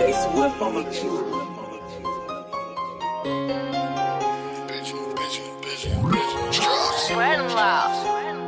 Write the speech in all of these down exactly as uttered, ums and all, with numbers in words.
K Swift on the tune. Red and loud.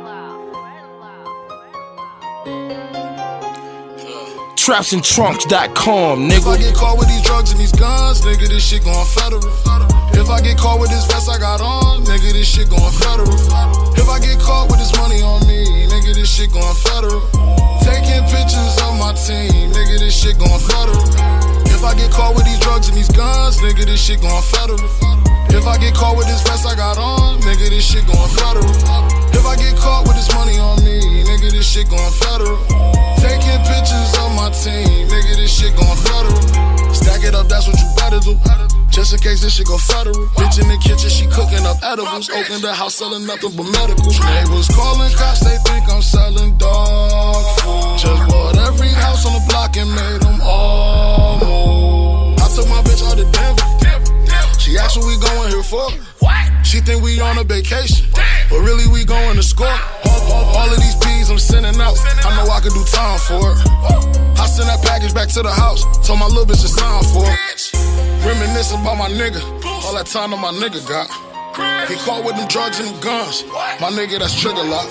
traps and trunks dot com, nigga. If I get caught with these drugs and these guns, nigga, this shit going federal. If I get caught with this vest I got on, nigga, this shit going federal. If I get caught with this money on me, nigga, this shit going federal. Taking pictures of my team, nigga, this shit going federal. If I get caught with these drugs and these guns, nigga, this shit going federal. If I get caught with this vest I got on, nigga, this shit going federal. If I get caught with this money on me, nigga, this shit going federal. Taking pictures of my team, nigga, this shit going federal. Stack it up, that's what you better do. Just in case this shit go federal. Bitch in the kitchen, she cooking up edibles. Open the house, selling nothing but medical. Neighbors calling cops, they think I'm selling dog food. Just bought every house on the block and made them all move. I took my bitch out to Denver. She asked what we going here for. She think we on a vacation, but really we going to score. All, all, all of these P's I'm sending out, I know I could do time for it. I send that package back to the house, told my little bitch to sign for it. Reminiscing about my nigga, all that time that my nigga got. He caught with them drugs and them guns, my nigga that's trigger lock.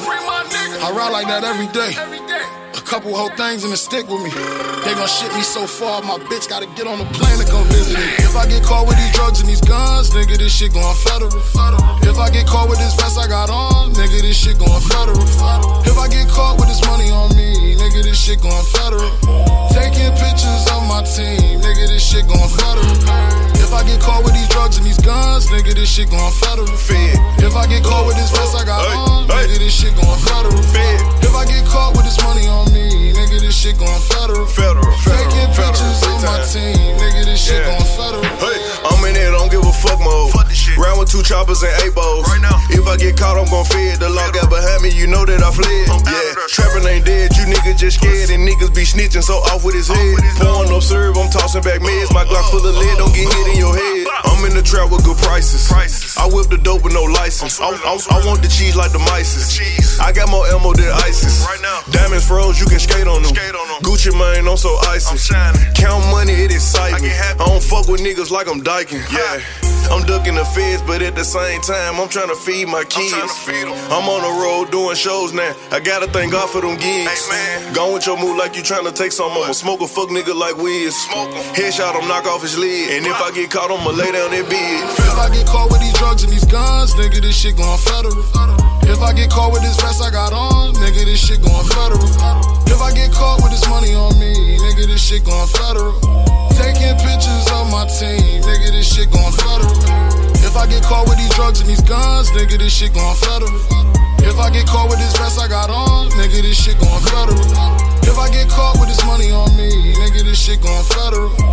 I ride like that every day. A couple whole things and a stick with me. They gon' ship me so far, my bitch gotta get on a plane to come visit me. If I get caught with these drugs and these guns, nigga, this shit going federal. If I get caught with this vest I got on, nigga, this shit going federal. If I get caught with this money on me, nigga, this shit going federal. Taking pictures of my team, nigga, this shit going federal. If I get caught with these drugs and these guns, nigga, this shit going federal. If I get caught with this vest I got on, nigga, this shit going federal. If I get caught with this money on me, nigga, this shit going federal. Federal, federal, Taking federal, pictures of my team, nigga, this shit Yeah. going federal. Hey, I'm in there, don't give a fuck mode. Fuck this shit. Round with two choppers and eight bows. Right now. If I get caught, I'm gon' fed. The law got behind me, you know that I fled. I'm out of Yeah, there. trapping ain't dead, you niggas just scared. And niggas be snitching, so off with his head. with his Pouring up syrup, I'm tossing back meds. My Glock full of lead, don't get hit in your head. I'm in the trap with good prices. Prices. I whip the dope with no license. I, I'm I, sweating, I'm I want the cheese like the mices. The cheese. I got more ammo than ISIS. Right now. Diamonds froze, you can skate on them. Skate on 'em. Gucci mane, I'm so icy. I'm shining. Count money, it excite I me. get happy. I don't fuck with niggas like I'm dyking. Yeah. I'm ducking the feds, but at the same time, I'm trying to feed my kids. trying to feed 'em. I'm on the road doing shows now. I gotta thank God for them gigs. Hey, man. Gone with your move like you trying to take some. I'ma smoke a fuck nigga like Wiz. Smoke 'em. Headshot him, knock off his lid. And if I get caught, I'ma lay down that bed. If I get caught with these drugs and these guns, nigga, this shit going federal. If I get caught with this vest I got on, nigga, this shit going federal. If I get caught with this money on me, nigga, this shit going federal. Taking pictures of my team, nigga, this shit going federal. If I get caught with these drugs and these guns, nigga, this shit going federal. If I get caught with this vest I got on, nigga, this shit going federal. If I get caught with this money on me, nigga, this shit going federal.